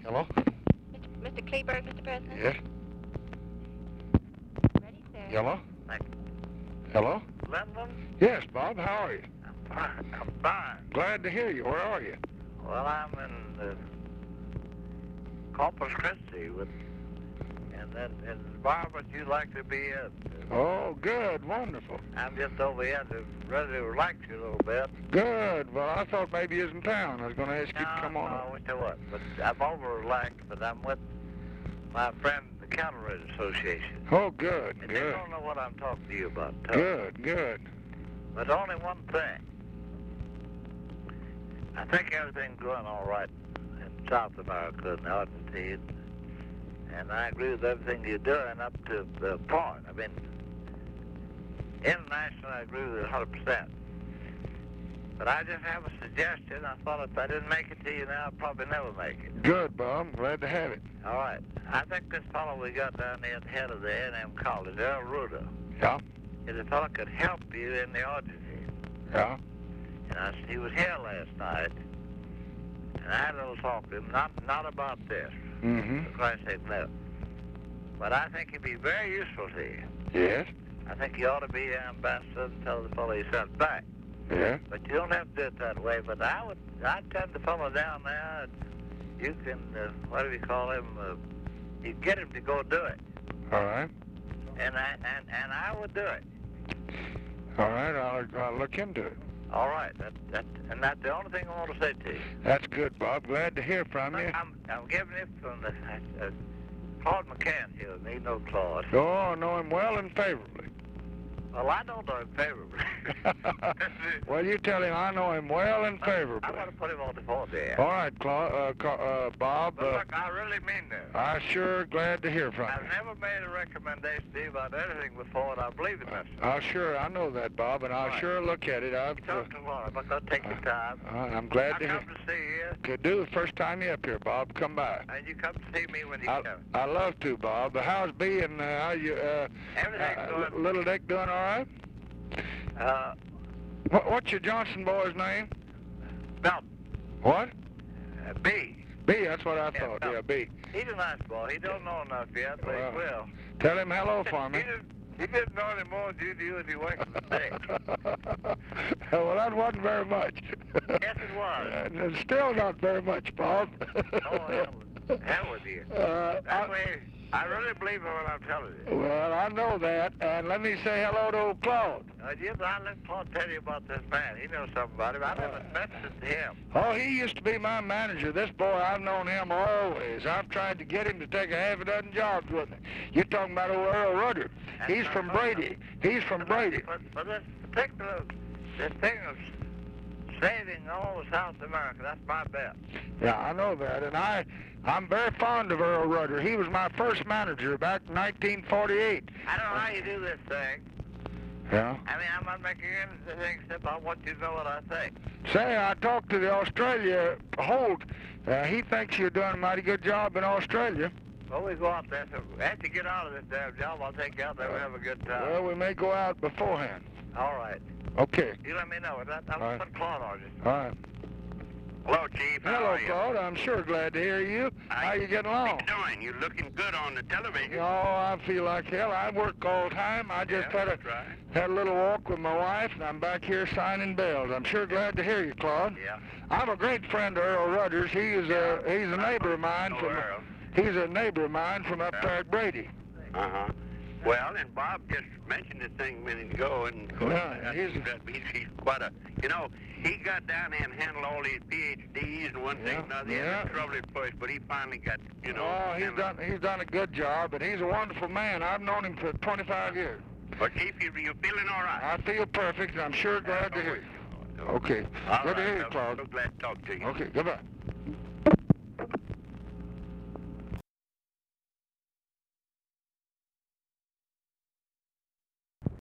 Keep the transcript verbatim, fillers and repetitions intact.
Hello? Mister Kleberg, Mister President? Yes? Ready, sir. Hello? Thank Hello? London? Yes, Bob, how are you? I'm fine. I'm fine. Glad to hear you. Where are you? Well, I'm in uh, Corpus Christi with, and then in Barbara, you like to be in. Oh, good, wonderful. I'm just over here to ready to relax you a little bit. Good. Well, I thought maybe you was in town. I was going to ask you No, to come on. no, I wish I was. But I'm over relaxed, but I'm with my friend, the Cattle Raiders Association. Oh, good, And they good. don't know what I'm talking to you about. too. Good, good. But only one thing. I think everything's going all right in South America and Argentina. And I agree with everything you're doing up to the point. I mean, internationally, I agree with it one hundred percent. But I just have a suggestion. I thought if I didn't make it to you now, I'd probably never make it. Good, Bob. Glad to have it. All right. I think this fellow we got down there at the head of the A and M College, Earl Rudder, Yeah? is a fellow could help you in the Argentine. Yeah? And I, he was here last night, and I had a little talk to him, not not about this, Mm-hmm. for Christ's sake, no. But I think he'd be very useful to you. Yes? I think you ought to be the ambassador and tell the fellow you sent back. Yeah? But you don't have to do it that way. But I would, I'd send the fellow down there, and you can, uh, what do we call him? Uh, you get him to go do it, All right. and I and, and I would do it. All right, I'll, I'll look into it. All right, that that and that's the only thing I want to say to you. That's good, Bob. Glad to hear from you. I'm I'm giving it from the uh, Claude McCann here. Me know Claude. Oh, I know him well and favorably. Well, I don't know him favorably. Well, you tell him I know him well and favorably. I'm going to put him on the phone there. All right, Cla- uh, Ca- uh, Bob. But Uh, look, I really mean that. I sure glad to hear from I've you. never made a recommendation to you about anything before, and I believe in this. I sure, I know that, Bob, and I'll Right. sure look at it. I've, uh, Talk to Laura. I'm not going to take the time. uh, I'm glad I to hear. come to see you, Could do the first time you up here, Bob. Come by. and you come to see me when you I, come. I love to, Bob. But how's B and uh, how you, uh, Everything's uh, going. little Dick doing all right? Uh, What, what's your Johnson boy's name? Belton. What? Uh, B. B. That's what I Yeah, thought. no. Yeah, B. He's a nice boy. He don't know enough yet, but Well, he will. Tell him hello for me. He didn't, he didn't know any more than you do as he wakes in the day. Well, that wasn't very much. Yes, it was. And it's still not very much, Bob. Oh, hell, hell with you. Uh, That I, way, I really believe in what I'm telling you. well, I know that, and let me say hello to old Claude. Uh, you, I let Claude tell you about this man. He knows something about him. I never mentioned it to him. Oh, he used to be my manager. This boy, I've known him always. I've tried to get him to take a half a dozen jobs with me. You're talking about old Earl Rudder. He's from Brady. He's from Brady. But, but this particular, this thing of saving all of South America, that's my bet. Yeah, I know that, and I, I'm very fond of Earl Rudder. He was my first manager back in nineteen forty-eight. I don't know how you do this thing. Yeah. I mean, I'm not making anything except I want you to know what I think. Say, I talked to the Australia Holt. Uh, he thinks you're doing a mighty good job in Australia. Well, we go out there. So after you get out of this damn job, I'll take you out there and have a good time. Well, we may go out beforehand. All right. Okay. You let me know. That, I'm All right. putting Claude on you. All right. Hello, Chief. How Hello, are you? Claude. I'm sure glad to hear you. How you getting along? How you doing? You're looking good on the television. Oh, I feel like hell. I work all the time. I just Yeah, had a that's right. had a little walk with my wife, and I'm back here signing bills. I'm sure glad to hear you, Claude. Yeah. I'm a great friend of Earl Rudder's. He is a he's a neighbor of mine Oh, from Earl. he's a neighbor of mine from up Yeah. there at Brady. Uh-huh. Well, and Bob just mentioned this thing a minute ago, and of course, Yeah, I he's- think that he's, he's quite a, you know, he got down there and handled all these P H Ds and one thing Yeah, and another. He yeah. had trouble at first, but he finally got, you know. Oh, he's handled- done he's done a good job, and he's a wonderful man. I've known him for twenty-five years. Well, Chief, you, you're feeling all right? I feel perfect, and I'm sure glad to hear you. Okay. All Good to right, hear you, I'm Claude. so glad to talk to you. Okay, goodbye.